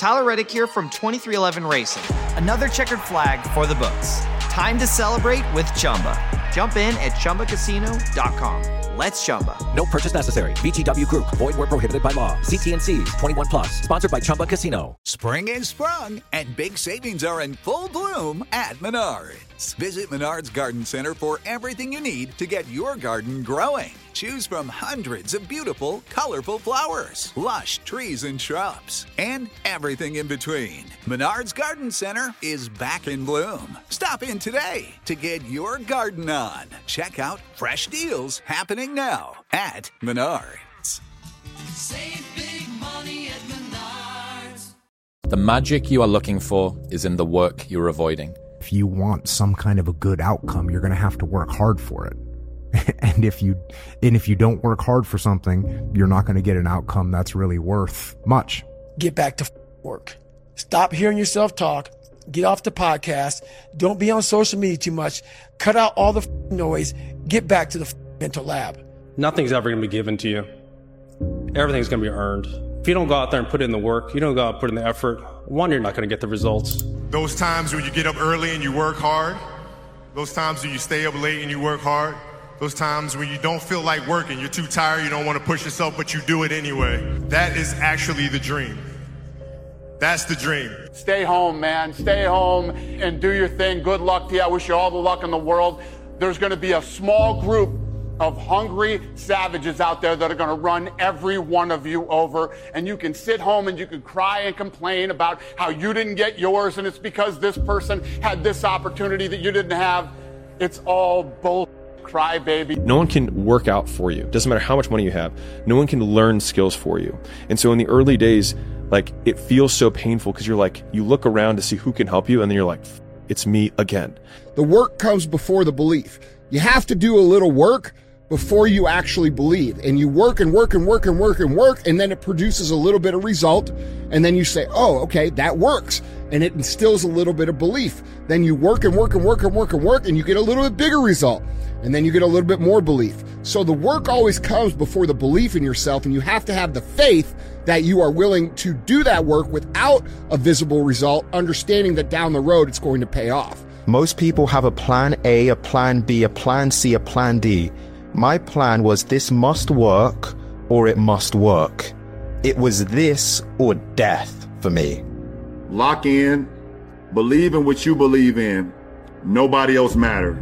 Tyler Reddick here from 2311 Racing. Another checkered flag for the books. Time to celebrate with Chumba. Jump in at ChumbaCasino.com. Let's Chumba. No purchase necessary. VGW Group. Void where prohibited by law. See T&Cs. 21 plus. Sponsored by Chumba Casino. Spring is sprung, and big savings are in full bloom at Menards. Visit Menards Garden Center for everything you need to get your garden growing. Choose from hundreds of beautiful, colorful flowers, lush trees and shrubs, and everything in between. Menards Garden Center is back in bloom. Stop in today to get your garden on. Check out fresh deals happening now at Menards. Save big money at Menards. The magic you are looking for is in the work you're avoiding. If you want some kind of a good outcome, you're going to have to work hard for it. And if you don't work hard for something, you're not going to get an outcome that's really worth much. Get back to work. Stop hearing yourself talk. Get off the podcast. Don't be on social media too much. Cut out all the noise. Get back to the mental lab. Nothing's ever going to be given to you. Everything's going to be earned. If you don't go out there and put in the work, you don't go out and put in the effort, one, you're not going to get the results. Those times when you get up early and you work hard, those times when you stay up late and you work hard, those times when you don't feel like working, you're too tired, you don't want to push yourself, but you do it anyway. That is actually the dream. That's the dream. Stay home, man. Stay home and do your thing. Good luck to you. I wish you all the luck in the world. There's going to be a small group of hungry savages out there that are going to run every one of you over. And you can sit home and you can cry and complain about how you didn't get yours and it's because this person had this opportunity that you didn't have. It's all bull. Cry, baby. No one can work out for you. Doesn't matter how much money you have. No one can learn skills for you. And so in the early days, like, it feels so painful because you're like, you look around to see who can help you, and then you're like, it's me again. The work comes before the belief. You have to do a little work before you actually believe. And you work and work and work and work and work, and then it produces a little bit of result. And then you say, oh, okay, that works. And it instills a little bit of belief. Then you work and work and work and work and work, and you get a little bit bigger result. And then you get a little bit more belief. So the work always comes before the belief in yourself, and you have to have the faith that you are willing to do that work without a visible result, understanding that down the road it's going to pay off. Most people have a plan A, a plan B, a plan C, a plan D. My plan was this must work or it must work. It was this or death for me. Lock in, believe in what you believe in. Nobody else matters.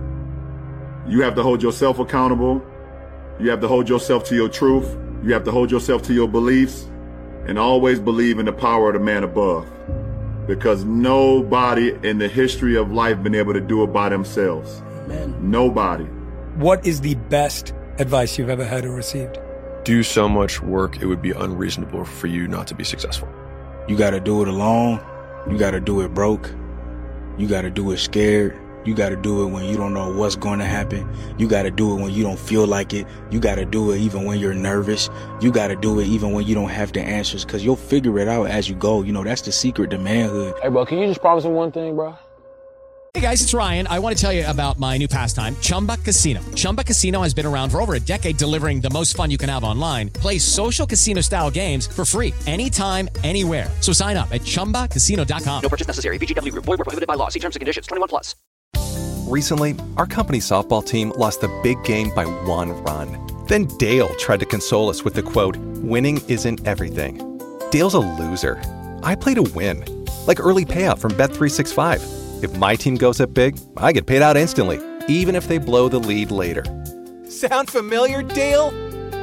You have to hold yourself accountable. You have to hold yourself to your truth. You have to hold yourself to your beliefs, and always believe in the power of the man above, because nobody in the history of life been able to do it by themselves. Amen. Nobody. What is the best advice you've ever had or received? Do so much work, it would be unreasonable for you not to be successful. You got to do it alone. You got to do it broke. You got to do it scared. You got to do it when you don't know what's going to happen. You got to do it when you don't feel like it. You got to do it even when you're nervous. You got to do it even when you don't have the answers, because you'll figure it out as you go. You know, that's the secret to manhood. Hey, bro, can you just promise me one thing, bro? Hey, guys, it's Ryan. I want to tell you about my new pastime, Chumba Casino. Chumba Casino has been around for over a decade, delivering the most fun you can have online. Play social casino-style games for free anytime, anywhere. So sign up at ChumbaCasino.com. No purchase necessary. VGW Group. Void where prohibited by law. See terms and conditions. 21 plus. Recently, our company softball team lost the big game by 1 run. Then Dale tried to console us with the quote, "Winning isn't everything." Dale's a loser. I play to win. Like early payout from Bet365. If my team goes up big, I get paid out instantly, even if they blow the lead later. Sound familiar, Dale?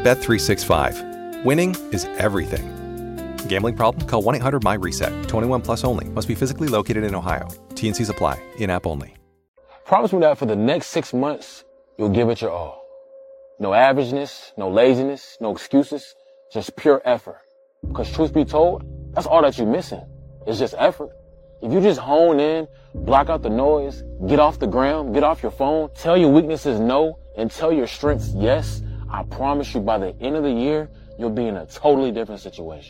Bet365. Winning is everything. Gambling problem? Call 1-800-MY-RESET. 21 plus only. Must be physically located in Ohio. T&Cs apply. In-app only. Promise me that for the next 6 months, you'll give it your all. No averageness, no laziness, no excuses, just pure effort. Because truth be told, that's all that you're missing. It's just effort. If you just hone in, block out the noise, get off the ground, get off your phone, tell your weaknesses no, and tell your strengths yes, I promise you by the end of the year, you'll be in a totally different situation.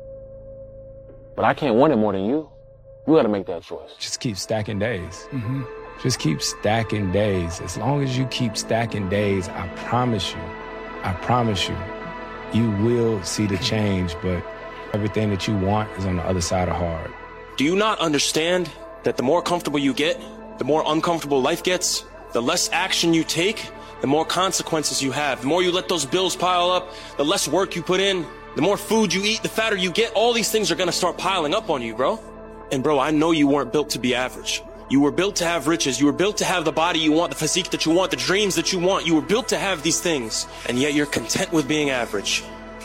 But I can't want it more than you. You gotta make that choice. Just keep stacking days. Just keep stacking days. As long as you keep stacking days, I promise you, you will see the change, but Everything that you want is on the other side of hard. Do you not understand that the more comfortable you get, the more uncomfortable life gets? The less action you take, the more consequences you have. The more you let those bills pile up, the less work you put in, the more food you eat, the fatter you get. All these things are gonna start piling up on you, bro. And bro, I know you weren't built to be average. You were built to have riches. You were built to have the body you want, the physique that you want, the dreams that you want. You were built to have these things, and yet you're content with being average.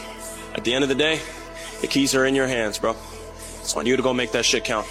At the end of the day, the keys are in your hands, bro. It's on you to go make that shit count.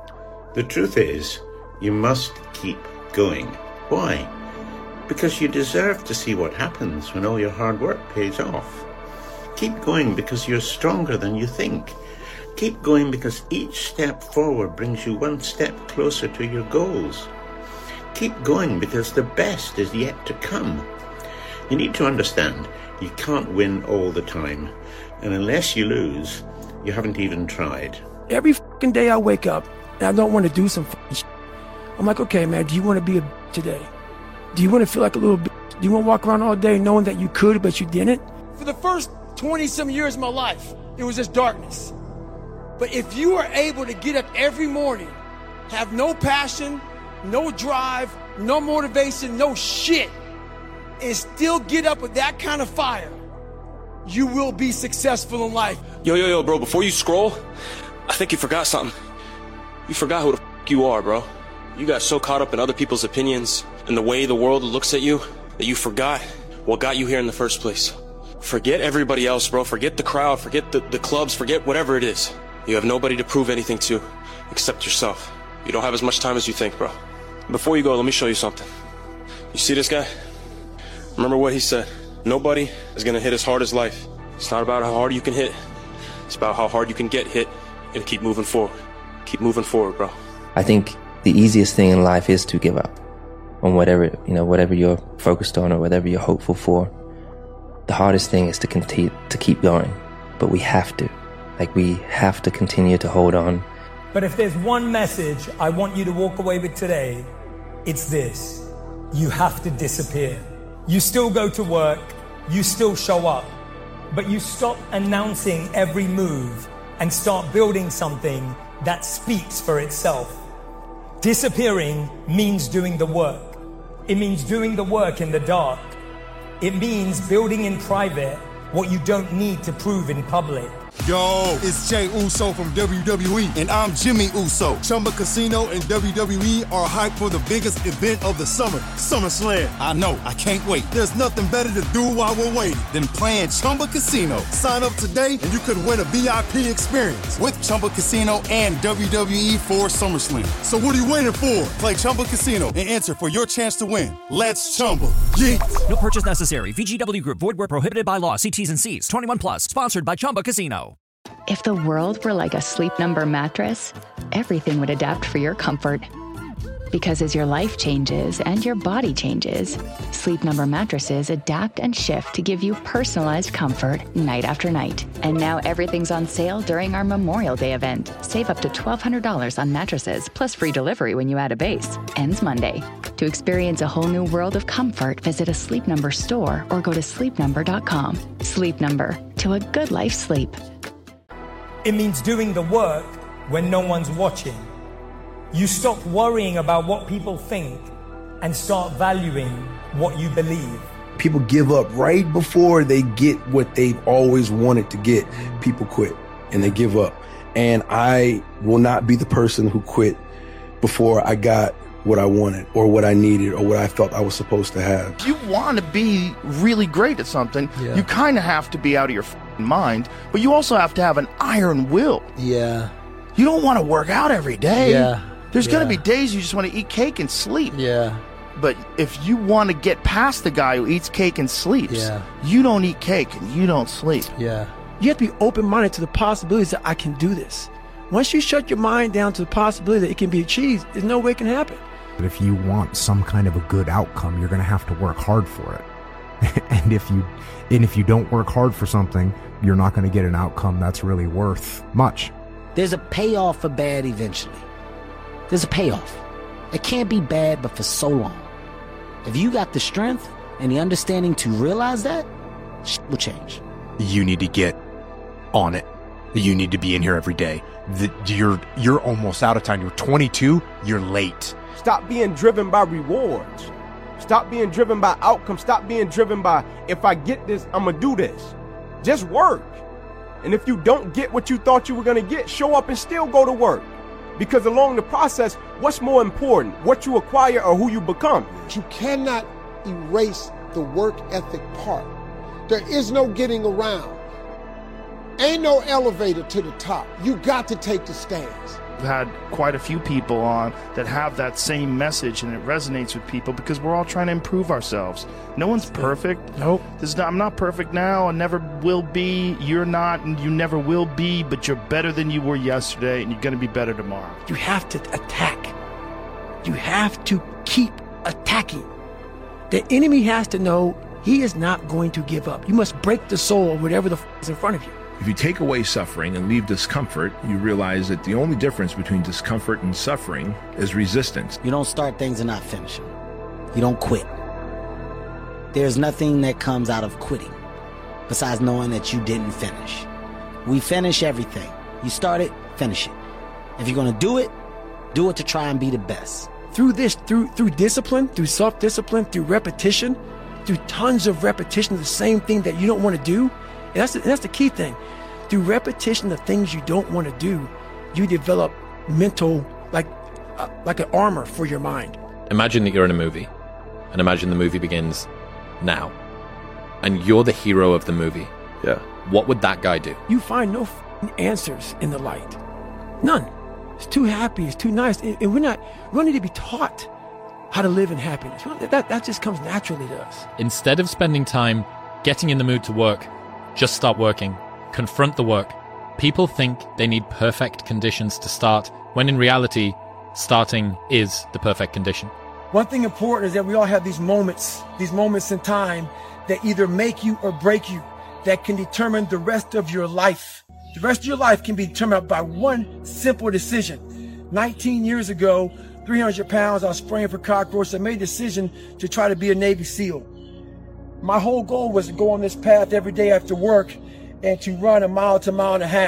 The truth is, you must keep going. Why? Because you deserve to see what happens when all your hard work pays off. Keep going because you're stronger than you think. Keep going because each step forward brings you one step closer to your goals. Keep going because the best is yet to come. You need to understand, you can't win all the time. And unless you lose, you haven't even tried. Every fucking day I wake up and I don't want to do some fucking shit. I'm like, okay, man, do you want to be a bitch today? Do you want to feel like a little bitch? Do you want to walk around all day knowing that you could, but you didn't? For the first 20-some years of my life, it was just darkness. But if you are able to get up every morning, have no passion, no drive, no motivation, no shit, and still get up with that kind of fire, you will be successful in life. Yo, bro, before you scroll, I think you forgot something. You forgot who the f*** you are, bro. You got so caught up in other people's opinions and the way the world looks at you that you forgot what got you here in the first place. Forget everybody else, bro. Forget the crowd, forget the clubs, forget whatever it is. You have nobody to prove anything to except yourself. You don't have as much time as you think, bro. Before you go, let me show you something. You see this guy? Remember what he said. Nobody is gonna hit as hard as life. It's not about how hard you can hit. It's about how hard you can get hit and keep moving forward. Keep moving forward, bro. I think the easiest thing in life is to give up on whatever you're focused on or whatever you're hopeful for. The hardest thing is to continue to keep going, but we have to. We have to continue to hold on. But if there's one message I want you to walk away with today, it's this. You have to disappear. You still go to work, you still show up, but you stop announcing every move and start building something that speaks for itself. Disappearing means doing the work. It means doing the work in the dark. It means building in private what you don't need to prove in public. Yo, it's Jey Uso from WWE, and I'm Jimmy Uso. Chumba Casino and WWE are hyped for the biggest event of the summer, SummerSlam. I know, I can't wait. There's nothing better to do while we're waiting than playing Chumba Casino. Sign up today and you could win a VIP experience with Chumba Casino and WWE for SummerSlam. So what are you waiting for? Play Chumba Casino and enter for your chance to win. Let's Chumba. Yeah. No purchase necessary. VGW Group. Void where prohibited by law. See T's and C's. 21 plus. Sponsored by Chumba Casino. If the world were like a Sleep Number mattress, everything would adapt for your comfort. Because as your life changes and your body changes, Sleep Number mattresses adapt and shift to give you personalized comfort night after night. And now everything's on sale during our Memorial Day event. Save up to $1,200 on mattresses, plus free delivery when you add a base. Ends Monday. To experience a whole new world of comfort, visit a Sleep Number store or go to sleepnumber.com. Sleep Number. To a good life sleep. It means doing the work when no one's watching. You stop worrying about what people think and start valuing what you believe. People give up right before they get what they've always wanted to get. People quit and they give up. And I will not be the person who quit before I got what I wanted or what I needed or what I felt I was supposed to have. If you want to be really great at something, you kind of have to be out of your mind, but you also have to have an iron will. Yeah. You don't want to work out every day. Yeah. There's going to be days you just want to eat cake and sleep. Yeah. But if you want to get past the guy who eats cake and sleeps, you don't eat cake and you don't sleep. Yeah. You have to be open-minded to the possibilities that I can do this. Once you shut your mind down to the possibility that it can be achieved, there's no way it can happen. But if you want some kind of a good outcome, you're going to have to work hard for it. and if you don't work hard for something, you're not going to get an outcome that's really worth much. There's a payoff for bad eventually. There's a payoff. It can't be bad, but for so long. If you got the strength and the understanding to realize that, shit will change. You need to get on it. You need to be in here every day. You're almost out of time. You're 22. You're late. Stop being driven by rewards. Stop being driven by outcomes. Stop being driven by, if I get this, I'm going to do this. Just work. And if you don't get what you thought you were going to get, show up and still go to work. Because along the process, what's more important, what you acquire or who you become? You cannot erase the work ethic part. There is no getting around. Ain't no elevator to the top. You got to take the stands. We've had quite a few people on that have that same message, and it resonates with people because we're all trying to improve ourselves. No one's perfect. Nope. I'm not perfect now. I never will be. You're not, and you never will be, but you're better than you were yesterday, and you're going to be better tomorrow. You have to attack. You have to keep attacking. The enemy has to know he is not going to give up. You must break the soul of whatever the is in front of you. If you take away suffering and leave discomfort, you realize that the only difference between discomfort and suffering is resistance. You don't start things and not finish them. You don't quit. There's nothing that comes out of quitting besides knowing that you didn't finish. We finish everything. You start it, finish it. If you're going to do it to try and be the best. Through discipline, through self-discipline, through repetition, through tons of repetition of the same thing that you don't want to do. And that's the key thing. Through repetition of things you don't want to do, you develop mental, like an armor for your mind. Imagine that you're in a movie, and imagine the movie begins now, and you're the hero of the movie. Yeah. What would that guy do? You find no answers in the light. None. It's too happy. It's too nice. And we don't need to be taught how to live in happiness. That just comes naturally to us. Instead of spending time getting in the mood to work, just start working. Confront the work. People think they need perfect conditions to start, when in reality, starting is the perfect condition. One thing important is that we all have these moments in time that either make you or break you, that can determine the rest of your life. The rest of your life can be determined by one simple decision. 19 years ago, 300 pounds, I was spraying for cockroaches. I made a decision to try to be a Navy SEAL. My whole goal was to go on this path every day after work and to run 1 mile to 1.5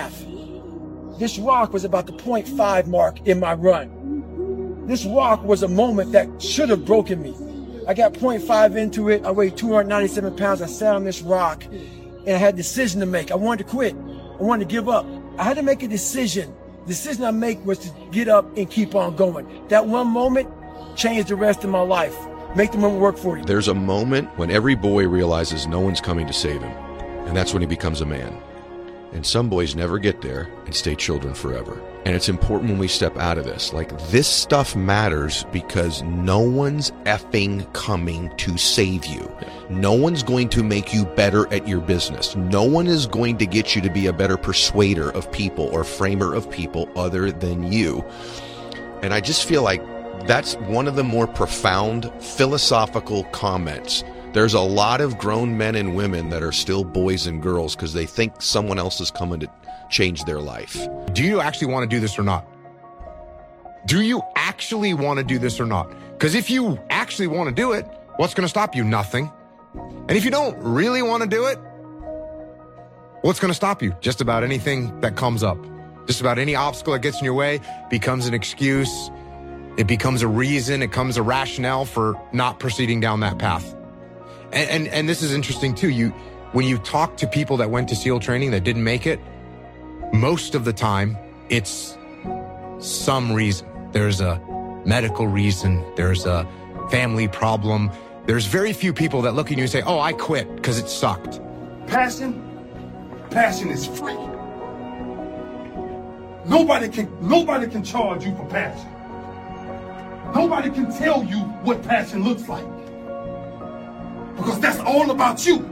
miles. This rock was about the 0.5 mark in my run. This rock was a moment that should have broken me. I got 0.5 into it. I weighed 297 pounds. I sat on this rock and I had a decision to make. I wanted to quit. I wanted to give up. I had to make a decision. The decision I make was to get up and keep on going. That one moment changed the rest of my life. Make the moment work for you. There's a moment when every boy realizes no one's coming to save him, and that's when he becomes a man. And some boys never get there and stay children forever. And it's important when we step out of this. Like, this stuff matters because no one's effing coming to save you. No one's going to make you better at your business. No one is going to get you to be a better persuader of people or framer of people other than you. And I just feel like that's one of the more profound philosophical comments. There's a lot of grown men and women that are still boys and girls because they think someone else is coming to change their life. Do you actually want to do this or not? Do you actually want to do this or not? Because if you actually want to do it, what's going to stop you? Nothing. And if you don't really want to do it, what's going to stop you? Just about anything that comes up. Just about any obstacle that gets in your way becomes an excuse. It becomes a reason. It becomes a rationale for not proceeding down that path. And this is interesting too. When you talk to people that went to SEAL training that didn't make it, most of the time it's some reason. There's a medical reason. There's a family problem. There's very few people that look at you and say, "Oh, I quit because it sucked." Passion is free. Nobody can charge you for passion. Nobody can tell you what passion looks like. Because that's all about you.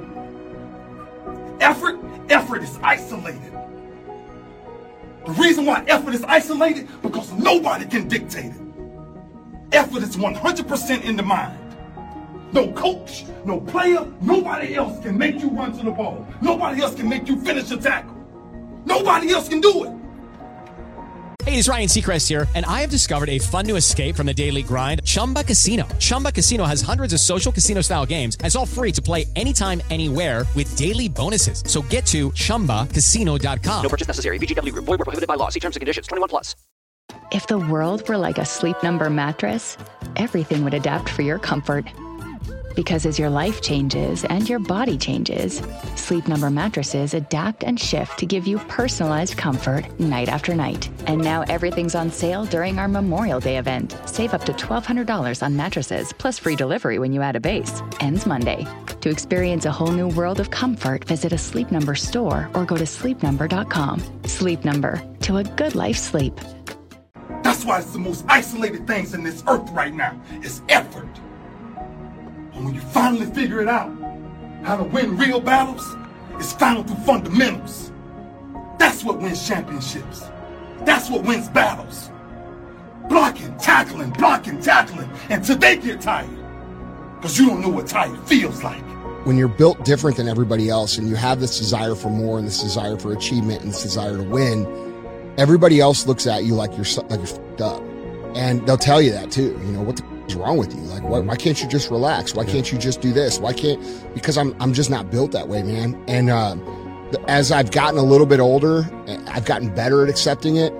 Effort is isolated. The reason why effort is isolated, because nobody can dictate it. Effort is 100% in the mind. No coach, no player, nobody else can make you run to the ball. Nobody else can make you finish a tackle. Nobody else can do it. Hey, it's Ryan Seacrest here, and I have discovered a fun new escape from the daily grind, Chumba Casino. Chumba Casino has hundreds of social casino-style games, and it's all free to play anytime, anywhere with daily bonuses. So get to ChumbaCasino.com. No purchase necessary. VGW Group. Void where prohibited by law. See terms and conditions. 21+. If the world were like a Sleep Number mattress, everything would adapt for your comfort. Because as your life changes and your body changes, Sleep Number mattresses adapt and shift to give you personalized comfort night after night. And now everything's on sale during our Memorial Day event. Save up to $1,200 on mattresses, plus free delivery when you add a base. Ends Monday. To experience a whole new world of comfort, visit a Sleep Number store or go to sleepnumber.com. Sleep Number, to a good life sleep. That's why it's the most isolated things in this earth right now is effort. And when you finally figure it out, how to win real battles, it's found through fundamentals. That's what wins championships. That's what wins battles. Blocking, tackling, until they get tired. Because you don't know what tired feels like. When you're built different than everybody else and you have this desire for more and this desire for achievement and this desire to win, everybody else looks at you like you're fucked up. And they'll tell you that too. You know, what the is wrong with you? Like, why can't you just relax? Why can't you just do this? Because I'm just not built that way, man. And as I've gotten a little bit older, I've gotten better at accepting it.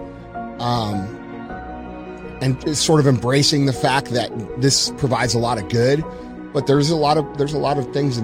And sort of embracing the fact that this provides a lot of good, but there's a lot of things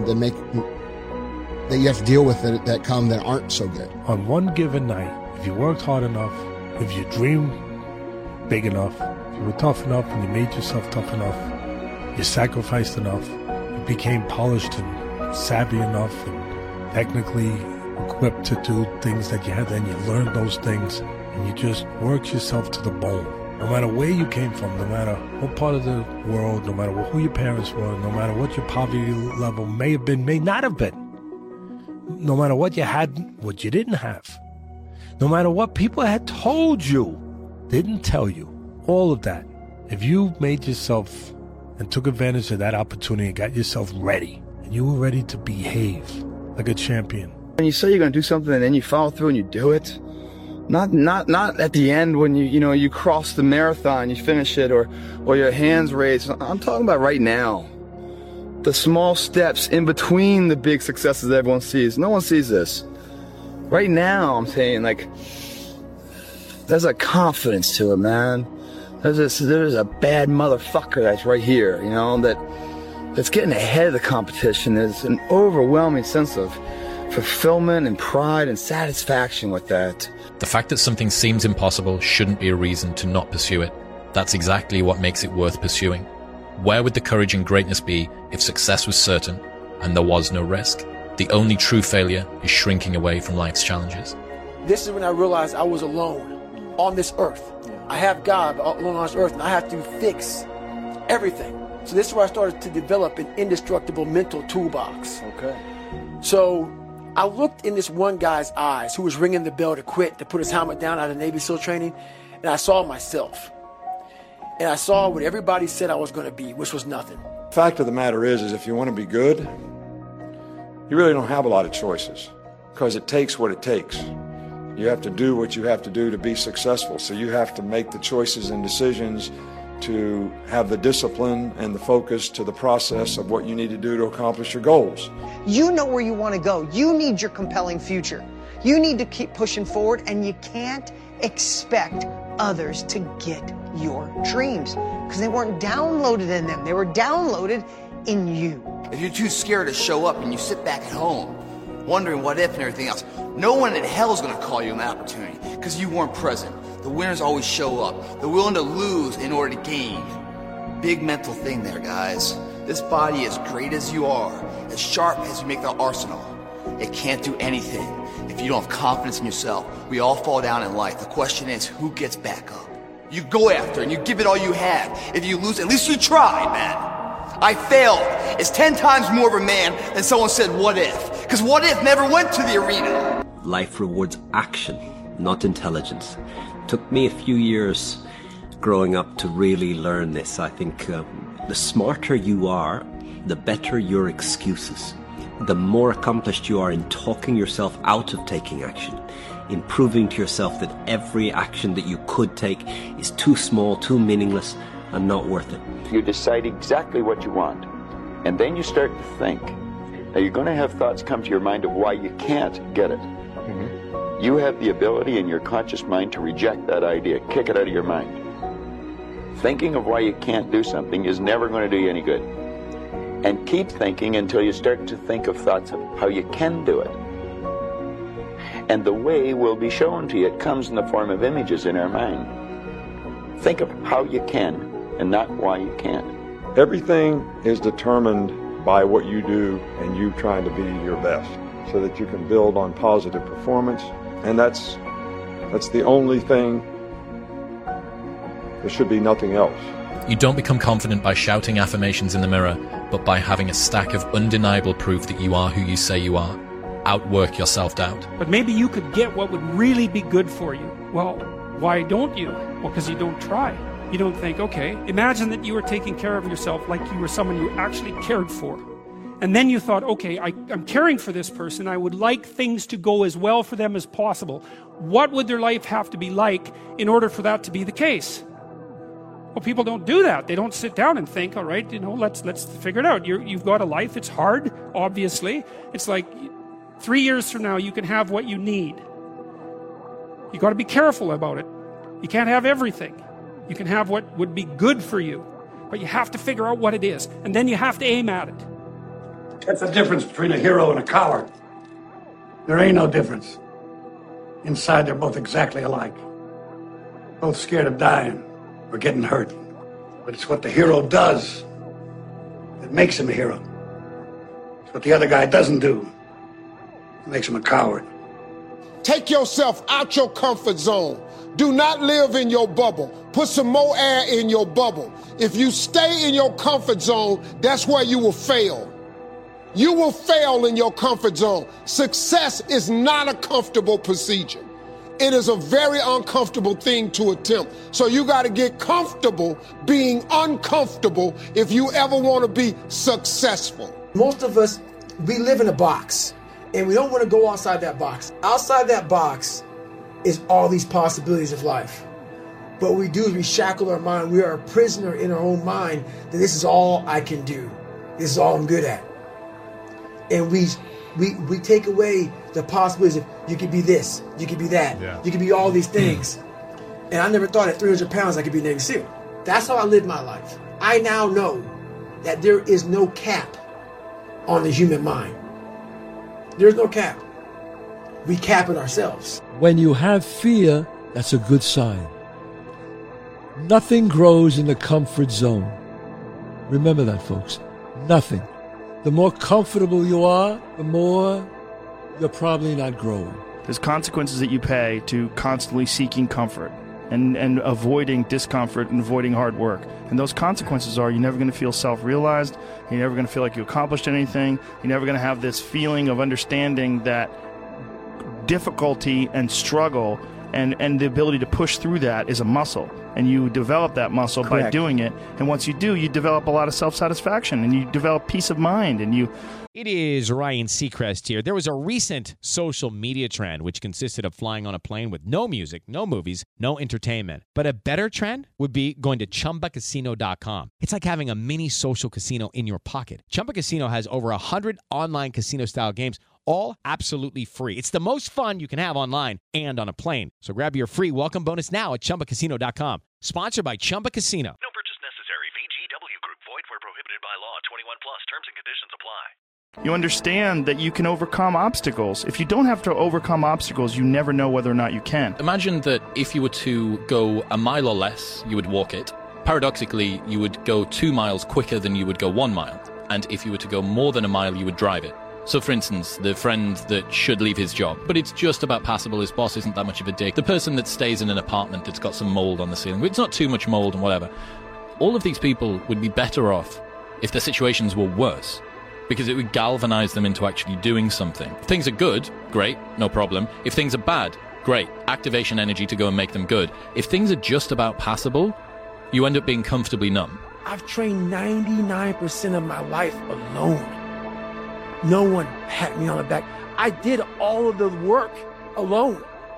that you have to deal with that come that aren't so good. On one given night, if you worked hard enough, if you dreamed big enough, you were tough enough and you made yourself tough enough, you sacrificed enough, you became polished and savvy enough and technically equipped to do things that you had, then you learned those things and you just worked yourself to the bone. No matter where you came from, no matter what part of the world, no matter who your parents were, no matter what your poverty level may have been, may not have been, no matter what you had, what you didn't have, no matter what people had told you, didn't tell you, all of that. If you made yourself and took advantage of that opportunity and got yourself ready, and you were ready to behave like a champion. When you say you're going to do something and then you follow through and you do it, not at the end when you cross the marathon, you finish it, or your hands raised. I'm talking about right now. The small steps in between the big successes that everyone sees. No one sees this. Right now, I'm saying, like, there's a confidence to it, man. There's a bad motherfucker that's right here, that's getting ahead of the competition. There's an overwhelming sense of fulfillment and pride and satisfaction with that. The fact that something seems impossible shouldn't be a reason to not pursue it. That's exactly what makes it worth pursuing. Where would the courage and greatness be if success was certain and there was no risk? The only true failure is shrinking away from life's challenges. This is when I realized I was alone on this earth. I have God alone on this earth, and I have to fix everything. So this is where I started to develop an indestructible mental toolbox. Okay. So I looked in this one guy's eyes who was ringing the bell to quit, to put his helmet down out of Navy SEAL training, and I saw myself. And I saw what everybody said I was going to be, which was nothing. The fact of the matter is if you want to be good, you really don't have a lot of choices, because it takes what it takes. You have to do what you have to do to be successful. So you have to make the choices and decisions to have the discipline and the focus to the process of what you need to do to accomplish your goals. You know where you want to go. You need your compelling future. You need to keep pushing forward, and you can't expect others to get your dreams because they weren't downloaded in them. They were downloaded in you. If you're too scared to show up and you sit back at home wondering what if and everything else, no one in hell is going to call you an opportunity because you weren't present. The winners always show up. They're willing to lose in order to gain. Big mental thing there, guys. This body, as great as you are, as sharp as you make the arsenal, it can't do anything if you don't have confidence in yourself. We all fall down in life. The question is, who gets back up? You go after and you give it all you have. If you lose, at least you tried, man. I failed. It's 10 times more of a man than someone said, what if? Because what if never went to the arena? Life rewards action, not intelligence. Took me a few years growing up to really learn this. I think the smarter you are, the better your excuses. The more accomplished you are in talking yourself out of taking action. in proving to yourself that every action that you could take is too small, too meaningless, and not worth it. You decide exactly what you want, and then you start to think. Now, you're going to have thoughts come to your mind of why you can't get it. You have the ability in your conscious mind to reject that idea, kick it out of your mind. Thinking of why you can't do something is never going to do you any good. And keep thinking until you start to think of thoughts of how you can do it. And the way will be shown to you. It comes in the form of images in our mind. Think of how you can and not why you can't. Everything is determined by what you do and you trying to be your best so that you can build on positive performance. And that's the only thing. There should be nothing else. You don't become confident by shouting affirmations in the mirror, but by having a stack of undeniable proof that you are who you say you are. Outwork your self-doubt. But maybe you could get what would really be good for you. Well, why don't you? Well, because you don't try. You don't think, okay, imagine that you were taking care of yourself like you were someone you actually cared for. And then you thought, okay, I'm caring for this person. I would like things to go as well for them as possible. What would their life have to be like in order for that to be the case? Well, people don't do that. They don't sit down and think, all right, let's figure it out. You've got a life. It's hard, obviously. It's like 3 years from now, you can have what you need. You got to be careful about it. You can't have everything. You can have what would be good for you, but you have to figure out what it is, and then you have to aim at it. That's the difference between a hero and a coward. There ain't no difference. Inside, they're both exactly alike. Both scared of dying or getting hurt. But it's what the hero does that makes him a hero. It's what the other guy doesn't do that makes him a coward. Take yourself out your comfort zone. Do not live in your bubble. Put some more air in your bubble. If you stay in your comfort zone, that's where you will fail. You will fail in your comfort zone. Success is not a comfortable procedure. It is a very uncomfortable thing to attempt. So you got to get comfortable being uncomfortable if you ever want to be successful. Most of us, we live in a box, and we don't want to go outside that box. Outside that box is all these possibilities of life. But what we do is we shackle our mind. We are a prisoner in our own mind that this is all I can do. This is all I'm good at. And we take away the possibilities of you could be this, you could be that, you could be all these things. And I never thought at 300 pounds I could be Navy SEAL. That's how I live my life. I now know that there is no cap on the human mind. There's no cap. We cap it ourselves. When you have fear, that's a good sign. Nothing grows in the comfort zone. Remember that, folks. Nothing. The more comfortable you are, the more you're probably not growing. There's consequences that you pay to constantly seeking comfort and avoiding discomfort and avoiding hard work. And those consequences are you're never going to feel self-realized, you're never going to feel like you accomplished anything, you're never going to have this feeling of understanding that difficulty and struggle and the ability to push through that is a muscle. And you develop that muscle by doing it. And once you do, you develop a lot of self-satisfaction and you develop peace of mind and you... It is Ryan Seacrest here. There was a recent social media trend which consisted of flying on a plane with no music, no movies, no entertainment. But a better trend would be going to ChumbaCasino.com. It's like having a mini social casino in your pocket. Chumba Casino has over 100 online casino-style games, all absolutely free. It's the most fun you can have online and on a plane. So grab your free welcome bonus now at ChumbaCasino.com. Sponsored by Chumba Casino. No purchase necessary. VGW Group. Void where prohibited by law. 21 plus. Terms and conditions apply. You understand that you can overcome obstacles. If you don't have to overcome obstacles, you never know whether or not you can. Imagine that if you were to go a mile or less, you would walk it. Paradoxically, you would go 2 miles quicker than you would go 1 mile. And if you were to go more than a mile, you would drive it. So, for instance, the friend that should leave his job, but it's just about passable, his boss isn't that much of a dick. The person that stays in an apartment that's got some mold on the ceiling, but it's not too much mold and whatever. All of these people would be better off if their situations were worse, because it would galvanize them into actually doing something. If things are good, great, no problem. If things are bad, great, activation energy to go and make them good. If things are just about passable, you end up being comfortably numb. I've trained 99% of my life alone. No one pat me on the back. I did all of the work alone.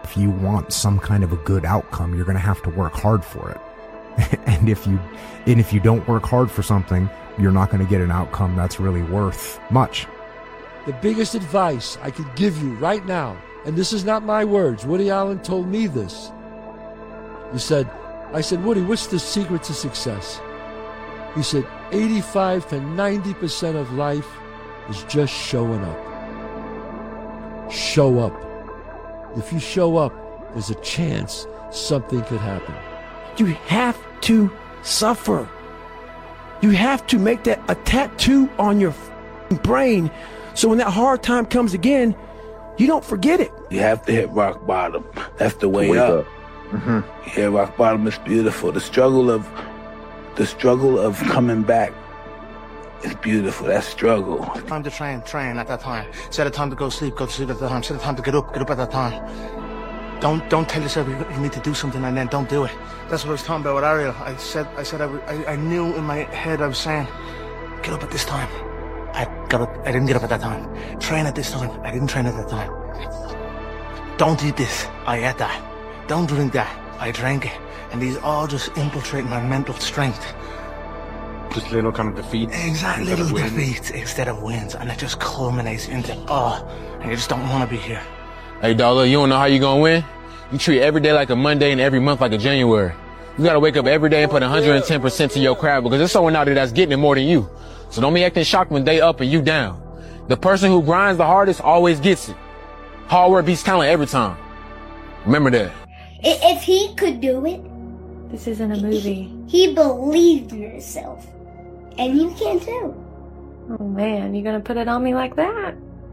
If you want some kind of a good outcome, you're going to have to work hard for it. and if you don't work hard for something, you're not going to get an outcome that's really worth much. The biggest advice I could give you right now, and this is not my words, Woody Allen told me this. I said, Woody, what's the secret to success? He said, 85 to 90% of life is just showing up. Show up. If you show up, there's a chance something could happen. You have to suffer. You have to make that a tattoo on your brain, so when that hard time comes again, you don't forget it. You have to hit rock bottom. That's the way up. Mm-hmm. Yeah, rock bottom is beautiful. The struggle of coming back is beautiful. That struggle. Time to train at that time. Set a time to go to sleep at that time. Set a time to get up at that time. Don't tell yourself you need to do something and then don't do it. That's what I was talking about with Ariel. I knew in my head I was saying, get up at this time. I didn't get up at that time. Train at this time. I didn't train at that time. Don't eat this. I ate that. Don't drink that. I drank it. And these all just infiltrate my mental strength. Just little kind of defeats. Exactly, little defeats instead of wins. And it just culminates into, and you just don't want to be here. Hey, dog, look, you don't know how you gonna win? You treat every day like a Monday and every month like a January. You gotta wake up every day and put 110% to your craft because there's someone out there that's getting it more than you. So don't be acting shocked when they up and you down. The person who grinds the hardest always gets it. Hard work beats talent every time. Remember that. If he could do it. This isn't a movie. He believed in himself. And you can too. Oh man, you gonna put it on me like that?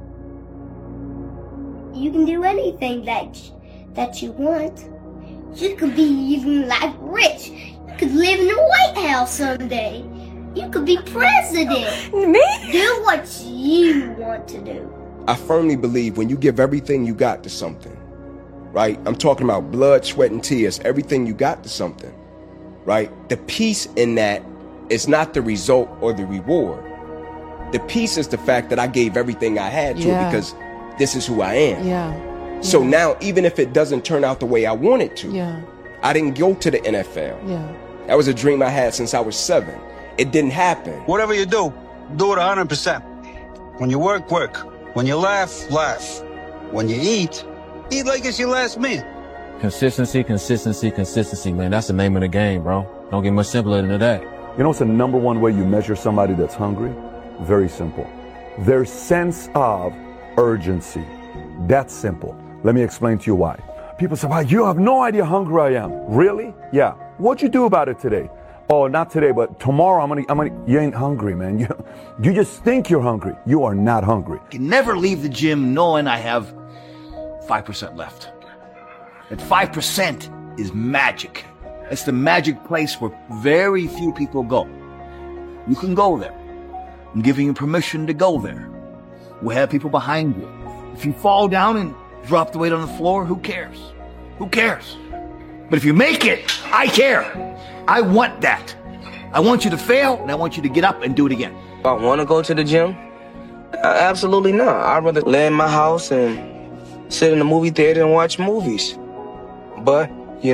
You can do anything that you want. You could be even like rich. You could live in the White House someday. You could be president. Me? Do what you want to do. I firmly believe when you give everything you got to something, right? I'm talking about blood, sweat, and tears, everything you got to something, right? The peace in that is not the result or the reward. The peace is the fact that I gave everything I had to it because this is who I am. Yeah. So now, even if it doesn't turn out the way I want it to, I didn't go to the NFL. Yeah. That was a dream I had since I was 7. It didn't happen. Whatever you do it 100%. When you work, work. When you laugh, laugh. When you eat like it's your last meal. Consistency, man. That's the name of the game, bro. Don't get much simpler than that. You know what's the number one way you measure somebody that's hungry? Very simple. Their sense of urgency. That's simple. Let me explain to you why. People say, wow, you have no idea how hungry I am. Really? Yeah. What'd you do about it today? Oh, not today, but tomorrow I'm gonna, you ain't hungry, man. You just think you're hungry. You are not hungry. I can never leave the gym knowing I have 5% left. That 5% is magic. It's the magic place where very few people go. You can go there. I'm giving you permission to go there. We'll have people behind you. If you fall down and drop the weight on the floor, who cares? Who cares? But if you make it, I care. I want that. I want you to fail, and I want you to get up and do it again. Do I want to go to the gym? Absolutely not. I'd rather lay in my house and sit in the movie theater and watch movies. But,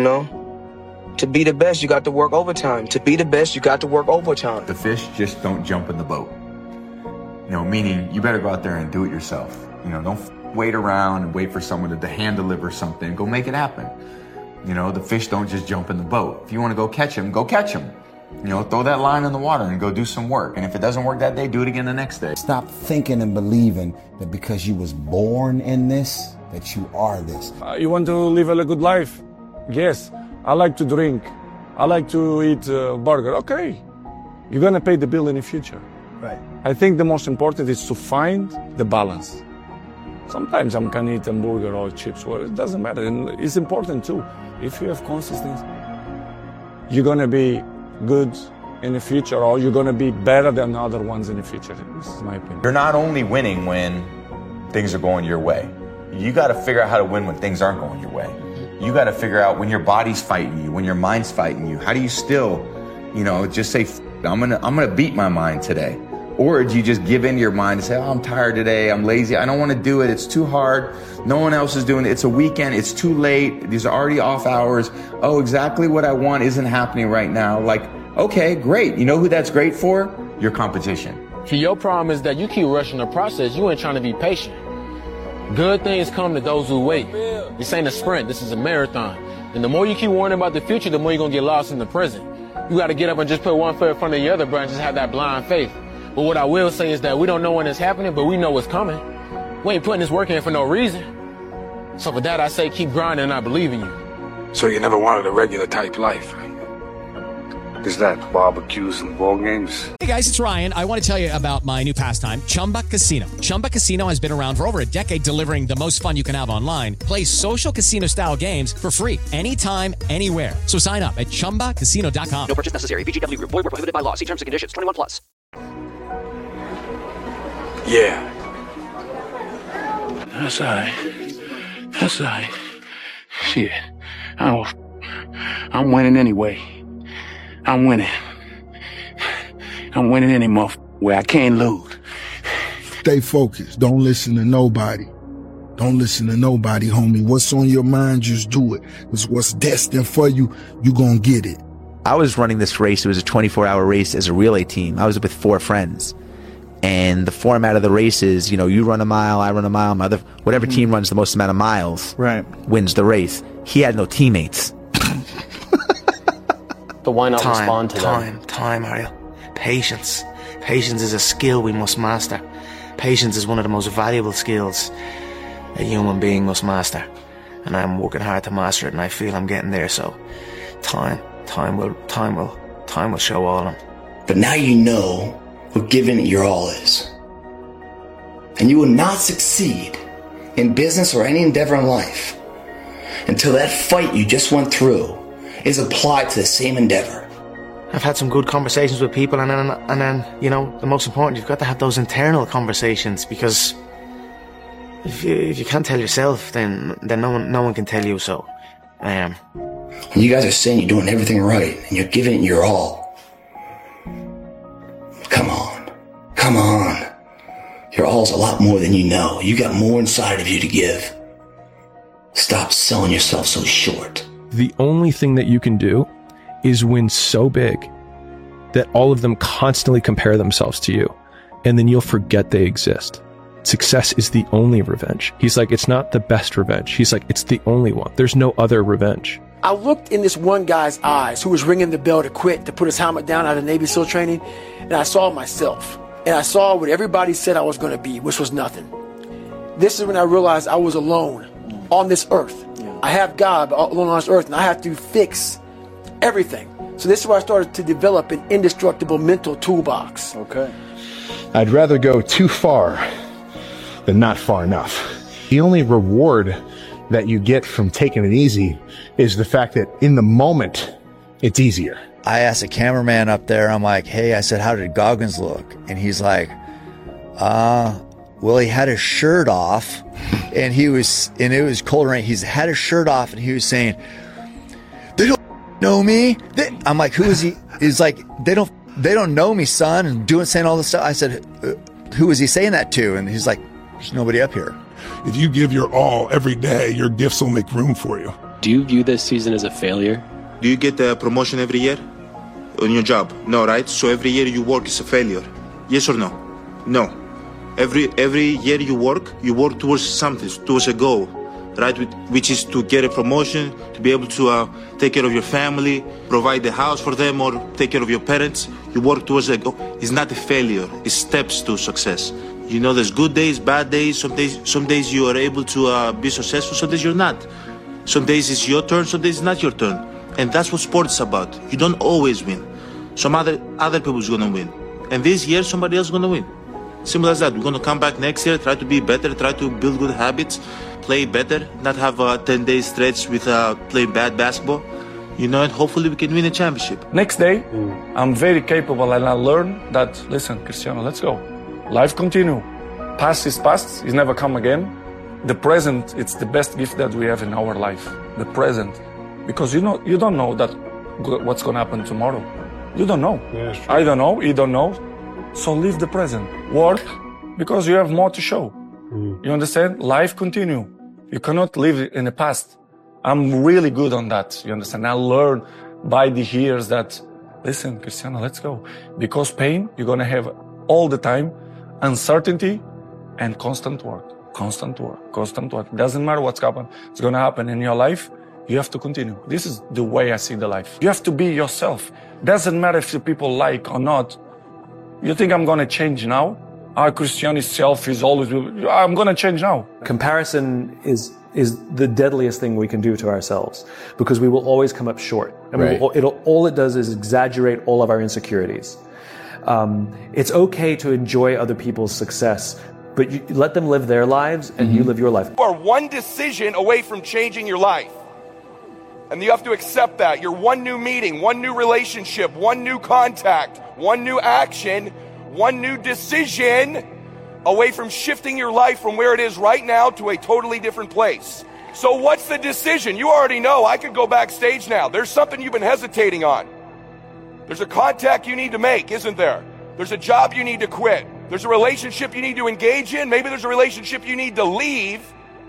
to be the best, you got to work overtime. To be the best, you got to work overtime. The fish just don't jump in the boat. Meaning you better go out there and do it yourself. Don't wait around and wait for someone to hand deliver something. Go make it happen. The fish don't just jump in the boat. If you want to go catch them, go catch them. Throw that line in the water and go do some work. And if it doesn't work that day, do it again the next day. Stop thinking and believing that because you was born in this, that you are this. You want to live a good life? Yes. I like to drink. I like to eat burger. Okay. You're going to pay the bill in the future. Right. I think the most important is to find the balance. Sometimes I can eat a burger or chips. Well, it doesn't matter. And it's important too. If you have consistency, you're going to be good in the future, or you're going to be better than other ones in the future. This is my opinion. You're not only winning when things are going your way. You got to figure out how to win when things aren't going your way. You got to figure out when your body's fighting you, when your mind's fighting you. How do you still, just say, I'm gonna beat my mind today. Or do you just give in to your mind and say, oh, I'm tired today, I'm lazy, I don't want to do it, it's too hard, no one else is doing it, it's a weekend, it's too late, these are already off hours, oh, exactly what I want isn't happening right now. Like, okay, great. You know who that's great for? Your competition. See, your problem is that you keep rushing the process. You ain't trying to be patient. Good things come to those who wait. This ain't a sprint. This is a marathon. And the more you keep worrying about the future, the more you're going to get lost in the present. You got to get up and just put one foot in front of the other, bro, and just have that blind faith. But what I will say is that we don't know when it's happening, but we know what's coming. We ain't putting this work in for no reason. So for that, I say keep grinding and I believe in you. So you never wanted a regular type life? Is that barbecues and ball games? Hey guys, it's Ryan. I want to tell you about my new pastime, Chumba Casino. Chumba Casino has been around for over a decade, delivering the most fun you can have online. Play social casino-style games for free anytime, anywhere. So sign up at ChumbaCasino.com. No purchase necessary. VGW Group. Void where prohibited by law. See terms and conditions. 21+. Yeah. That's all right. That's all right. Shit. I'm winning anyway. I'm winning. I'm winning any way. I can't lose. Stay focused. Don't listen to nobody. Don't listen to nobody, homie. What's on your mind, just do it. Because what's destined for you, you gonna get it. I was running this race. It was a 24-hour race as a relay team. I was with 4 friends. And the format of the race is, you run a mile, I run a mile, whatever team runs the most amount of miles wins the race. He had no teammates. But why not respond to them? Time, Ariel. Patience. Patience is a skill we must master. Patience is one of the most valuable skills a human being must master. And I'm working hard to master it, and I feel I'm getting there, so time will show all of them. But now you know what giving it your all is. And you will not succeed in business or any endeavor in life until that fight you just went through is applied to the same endeavor. I've had some good conversations with people, and then the most important, you've got to have those internal conversations, because if you can't tell yourself, then no one can tell you. So when you guys are saying you're doing everything right and you're giving it your all, come on. Your all's a lot more than you know. You got more inside of you to give. Stop selling yourself so short. The only thing that you can do is win so big that all of them constantly compare themselves to you, and then you'll forget they exist. Success is the only revenge. He's like, it's not the best revenge. He's like, it's the only one. There's no other revenge. I looked in this one guy's eyes who was ringing the bell to quit, to put his helmet down out of Navy SEAL training, and I saw myself. And I saw what everybody said I was going to be, which was nothing. This is when I realized I was alone on this earth. I have God alone on this earth, and I have to fix everything. So this is where I started to develop an indestructible mental toolbox. Okay. I'd rather go too far than not far enough. The only reward that you get from taking it easy is the fact that in the moment, it's easier. I asked a cameraman up there, I'm like, hey, I said, how did Goggins look? And he's like, well, he had his shirt off and it was cold rain. He's had his shirt off and he was saying, they don't know me. I'm like, who is he? He's like, they don't know me, son. And saying all this stuff. I said, who is he saying that to? And he's like, there's nobody up here. If you give your all every day, your gifts will make room for you. Do you view this season as a failure? Do you get a promotion every year on your job? No, right? So every year you work is a failure. Yes or no? No. Every year you work towards something, towards a goal, right? Which is to get a promotion, to be able to take care of your family, provide the house for them, or take care of your parents. You work towards a goal. It's not a failure. It's steps to success. There's good days, bad days. Some days you are able to be successful. Some days you're not. Some days it's your turn. Some days it's not your turn. And that's what sports is about. You don't always win. Some other people's gonna win. And this year somebody else is gonna win. Simple as that. We're gonna come back next year, try to be better, try to build good habits, play better, not have a 10-day stretch with playing bad basketball. And hopefully we can win a championship. Next day, I'm very capable, and I learn that, listen, Cristiano, let's go. Life continue. Past is past, it's never come again. The present, it's the best gift that we have in our life. The present. Because you don't know that what's gonna happen tomorrow. You don't know. Yeah, I don't know, you don't know. So live the present. Work because you have more to show. You understand? Life continue. You cannot live in the past. I'm really good on that. You understand? I learned by the years that, listen, Cristiano, let's go. Because pain, you're going to have all the time, uncertainty and constant work. Constant work. Constant work. Doesn't matter what's going to happen in your life. You have to continue. This is the way I see the life. You have to be yourself. Doesn't matter if the people like or not. You think I'm going to change now? Our Cristiano self is always, I'm going to change now. Comparison is the deadliest thing we can do to ourselves because we will always come up short. And Right. all it does is exaggerate all of our insecurities. It's okay to enjoy other people's success, but you let them live their lives and you live your life. You are one decision away from changing your life. And you have to accept that. You're one new meeting, one new relationship, one new contact, one new action, one new decision away from shifting your life from where it is right now to a totally different place. So what's the decision? You already know. I could go backstage now. There's something you've been hesitating on. There's a contact you need to make, isn't there? There's a job you need to quit. There's a relationship you need to engage in. Maybe there's a relationship you need to leave.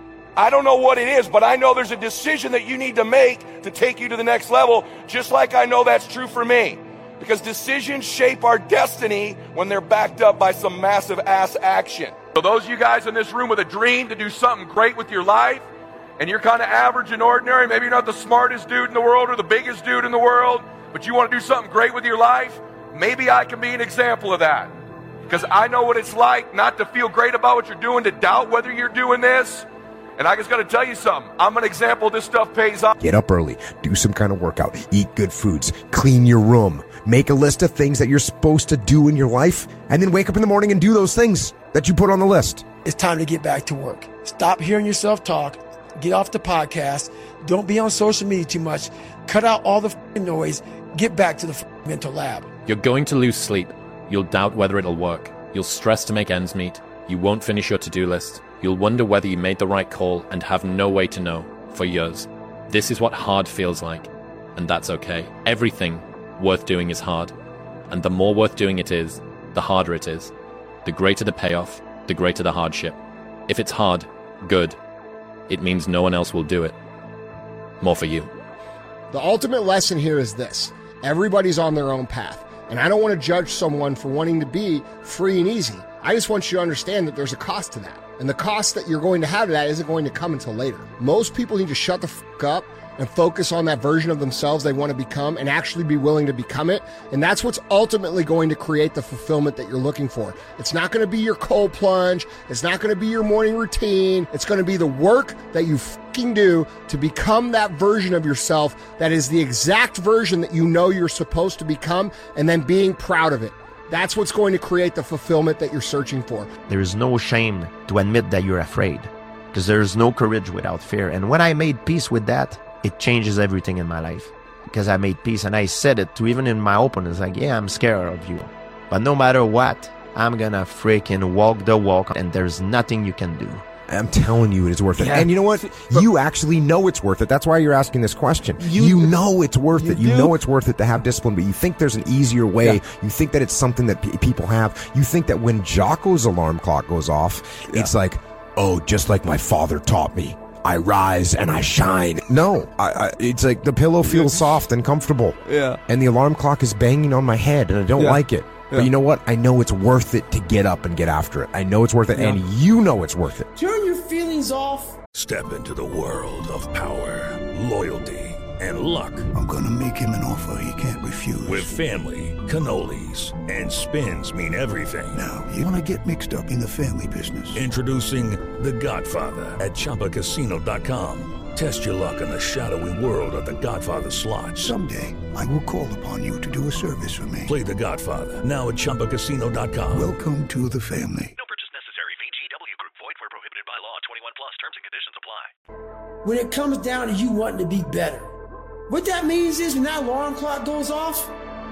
I don't know what it is, but I know there's a decision that you need to make to take you to the next level, just like I know that's true for me. Because decisions shape our destiny when they're backed up by some massive ass action. So those of you guys in this room with a dream to do something great with your life, and you're kind of average and ordinary, maybe you're not the smartest dude in the world or the biggest dude in the world, but you want to do something great with your life, maybe I can be an example of that. Because I know what it's like not to feel great about what you're doing, to doubt whether you're doing this. And I just got to tell you something. I'm an example this stuff pays off. Get up early, do some kind of workout, eat good foods, clean your room, make a list of things that you're supposed to do in your life, and then wake up in the morning and do those things that you put on the list. It's time to get back to work. Stop hearing yourself talk. Get off the podcast. Don't be on social media too much. Cut out all the noise. Get back to the mental lab. You're going to lose sleep. You'll doubt whether it'll work. You'll stress to make ends meet. You won't finish your to-do list. You'll wonder whether you made the right call and have no way to know for years. This is what hard feels like, and that's okay. Everything worth doing is hard, and the more worth doing it is, the harder it is. The greater the payoff, the greater the hardship. If it's hard, good. It means no one else will do it. More for you. The ultimate lesson here is this. Everybody's on their own path, and I don't want to judge someone for wanting to be free and easy. I just want you to understand that there's a cost to that. And the cost that you're going to have to that isn't going to come until later. Most people need to shut the fuck up and focus on that version of themselves they want to become and actually be willing to become it. And that's what's ultimately going to create the fulfillment that you're looking for. It's not going to be your cold plunge. It's not going to be your morning routine. It's going to be the work that you fucking do to become that version of yourself that is the exact version that you know you're supposed to become, and then being proud of it. That's what's going to create the fulfillment that you're searching for. There is no shame to admit that you're afraid, because there is no courage without fear. And when I made peace with that, it changes everything in my life. Because I made peace, and I said it to even in my opponents, like, yeah, I'm scared of you. But no matter what, I'm gonna freaking walk the walk, and there's nothing you can do. I'm telling you, it is worth it. And you know what? You actually know it's worth it. That's why you're asking this question. You know it's worth it. You know it's worth it to have discipline, but you think there's an easier way. Yeah. You think that it's something that people have. You think that when Jocko's alarm clock goes off, it's like, oh, just like my father taught me. I rise and I shine. No, it's like the pillow feels soft and comfortable. Yeah. And the alarm clock is banging on my head, and I don't like it. But you know what? I know it's worth it to get up and get after it. I know it's worth it, and you know it's worth it. Turn your feelings off. Step into the world of power, loyalty, and luck. I'm gonna make him an offer he can't refuse. With family, cannolis, and spins mean everything. Now, you wanna get mixed up in the family business. Introducing The Godfather at ChumbaCasino.com. Test your luck in the shadowy world of The Godfather slot. Someday, I will call upon you to do a service for me. Play The Godfather, now at ChumbaCasino.com. Welcome to the family. No purchase necessary. VGW Group. Void where prohibited by law. 21 plus. Terms and conditions apply. When it comes down to you wanting to be better, what that means is when that alarm clock goes off,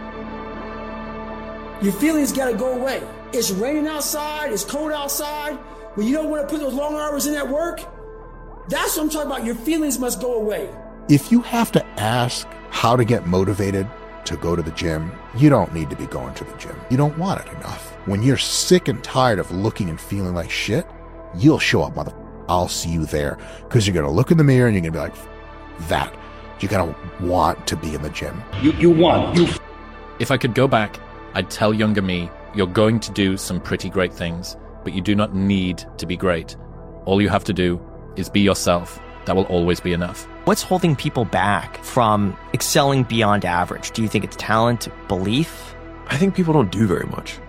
your feelings got to go away. It's raining outside. It's cold outside. When you don't want to put those long hours in at work, that's what I'm talking about. Your feelings must go away. If you have to ask how to get motivated, to go to the gym, you don't need to be going to the gym. You don't want it enough. When you're sick and tired of looking and feeling like shit, you'll show up, I'll see you there. Because you're going to look in the mirror and you're going to be like, that. You're going to want to be in the gym. If I could go back, I'd tell younger me, you're going to do some pretty great things, but you do not need to be great. All you have to do is be yourself. That will always be enough. What's holding people back from excelling beyond average? Do you think it's talent, belief? I think people don't do very much.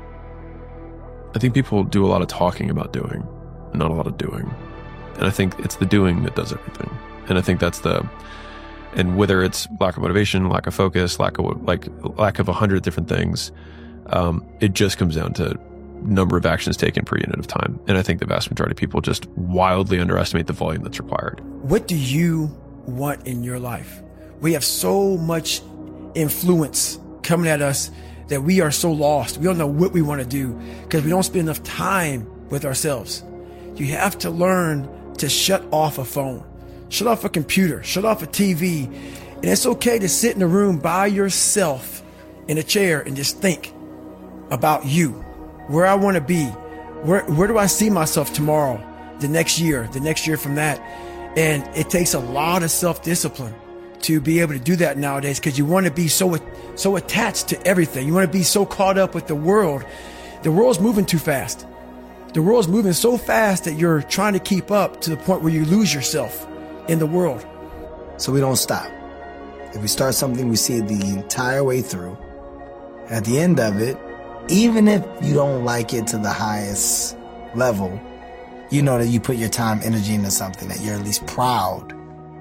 I think people do a lot of talking about doing, not a lot of doing. And I think it's the doing that does everything. And I think that's and whether it's lack of motivation, lack of focus, lack of 100 different things, it just comes down to number of actions taken per unit of time. And I think the vast majority of people just wildly underestimate the volume that's required. What do you want in your life? We have so much influence coming at us that we are so lost. We don't know what we want to do because we don't spend enough time with ourselves. You have to learn to shut off a phone, shut off a computer, shut off a TV. And it's okay to sit in a room by yourself in a chair and just think about you, where I want to be, where do I see myself tomorrow, the next year from that. And it takes a lot of self-discipline to be able to do that nowadays because you want to be so attached to everything. You want to be so caught up with the world. The world's moving too fast. The world's moving so fast that you're trying to keep up to the point where you lose yourself in the world. So we don't stop. If we start something, we see it the entire way through. At the end of it, even if you don't like it to the highest level, you know that you put your time, energy into something that you're at least proud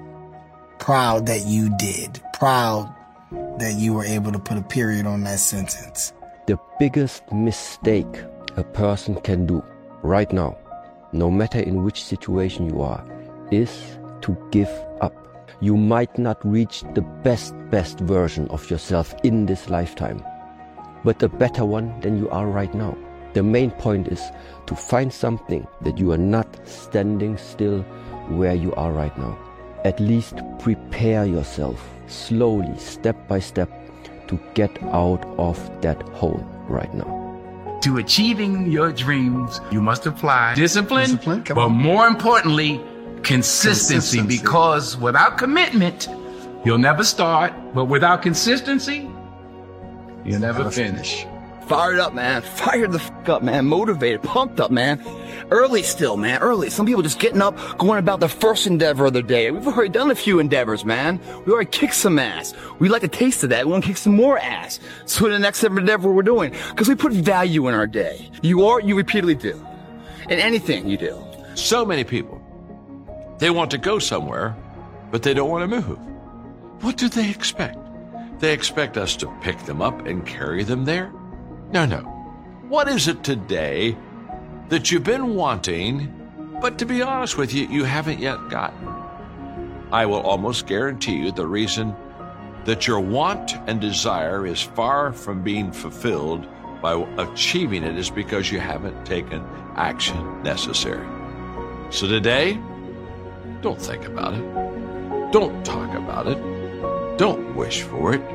that you did, proud that you were able to put a period on that sentence. The biggest mistake a person can do right now, no matter in which situation you are, is to give up. You might not reach the best version of yourself in this lifetime, but a better one than you are right now. The main point is to find something that you are not standing still where you are right now. At least prepare yourself slowly, step by step, to get out of that hole right now. To achieving your dreams, you must apply discipline, but more importantly, consistency. Because without commitment, you'll never start, but without consistency, you'll never finish. Fired up, man. Fired the f*** up, man. Motivated, pumped up, man. Early still, man. Early. Some people just getting up, going about their first endeavor of the day. We've already done a few endeavors, man. We already kicked some ass. We like a taste of that. We want to kick some more ass. So the next endeavor we're doing, because we put value in our day. You repeatedly do. In anything you do. So many people, they want to go somewhere, but they don't want to move. What do they expect? They expect us to pick them up and carry them there? No. What is it today that you've been wanting, but to be honest with you, you haven't yet gotten? I will almost guarantee you the reason that your want and desire is far from being fulfilled by achieving it is because you haven't taken action necessary. So today, don't think about it. Don't talk about it. Don't wish for it.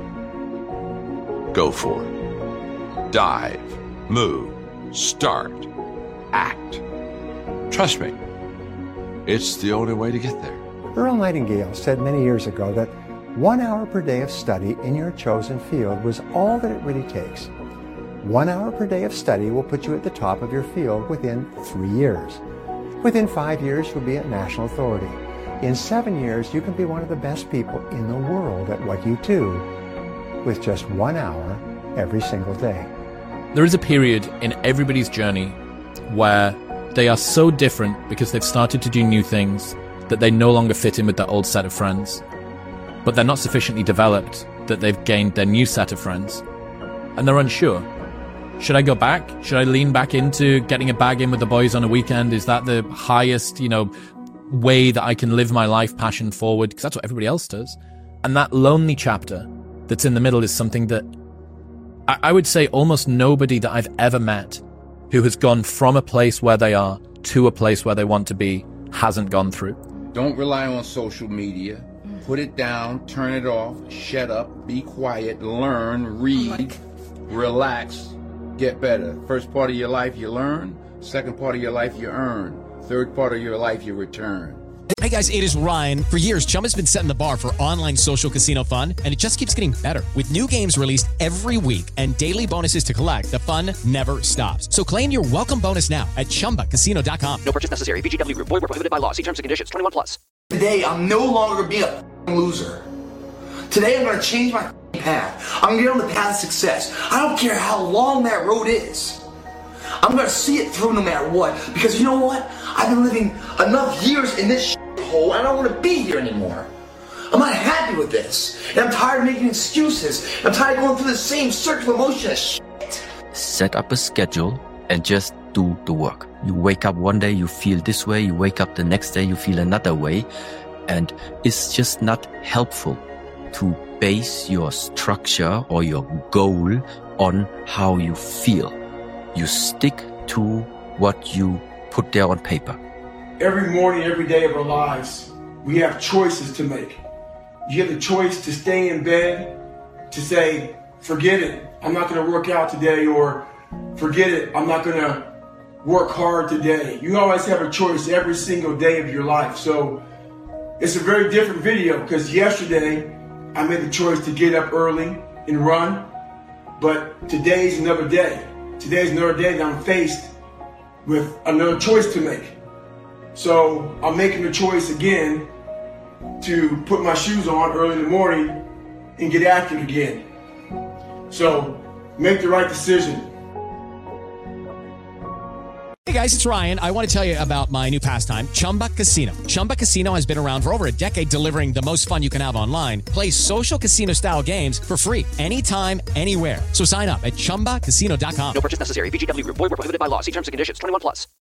Go for it. Dive, move, start, act. Trust me, it's the only way to get there. Earl Nightingale said many years ago that 1 hour per day of study in your chosen field was all that it really takes. 1 hour per day of study will put you at the top of your field within 3 years. Within 5 years, you'll be a national authority. In 7 years, you can be one of the best people in the world at what you do with just 1 hour every single day. There is a period in everybody's journey where they are so different because they've started to do new things that they no longer fit in with their old set of friends. But they're not sufficiently developed that they've gained their new set of friends. And they're unsure. Should I go back? Should I lean back into getting a bag in with the boys on a weekend? Is that the highest, way that I can live my life passion forward? Because that's what everybody else does. And that lonely chapter that's in the middle is something that I would say almost nobody that I've ever met who has gone from a place where they are to a place where they want to be hasn't gone through. Don't rely on social media. Put it down, turn it off, shut up, be quiet, learn, read, relax, get better. First part of your life you learn, second part of your life you earn, third part of your life you return. Hey guys, it is Ryan. For years, Chumba's been setting the bar for online social casino fun, and it just keeps getting better. With new games released every week and daily bonuses to collect, the fun never stops. So claim your welcome bonus now at ChumbaCasino.com. No purchase necessary. VGW Group. Void where prohibited by law. See terms and conditions. 21+. Today, I'm no longer going to be a loser. Today, I'm going to change my path. I'm going to get on the path of success. I don't care how long that road is. I'm going to see it through no matter what. Because you know what? I've been living enough years in this hole, and I don't want to be here anymore. I'm not happy with this. And I'm tired of making excuses. I'm tired of going through the same circular motion of shit. Set up a schedule and just do the work. You wake up one day, you feel this way. You wake up the next day, you feel another way. And it's just not helpful to base your structure or your goal on how you feel. You stick to what you put there on paper. Every morning, every day of our lives, we have choices to make. You have the choice to stay in bed, to say, forget it, I'm not going to work out today, or forget it, I'm not going to work hard today. You always have a choice every single day of your life. So it's a very different video, because yesterday I made the choice to get up early and run, but today's another day. Today's another day that I'm faced with another choice to make. So I'm making the choice again to put my shoes on early in the morning and get after it again. So make the right decision. Hey guys, it's Ryan. I want to tell you about my new pastime, Chumba Casino. Chumba Casino has been around for over a decade, delivering the most fun you can have online. Play social casino-style games for free anytime, anywhere. So sign up at ChumbaCasino.com. No purchase necessary. VGW Group. Void where prohibited by law. See terms and conditions. 21+.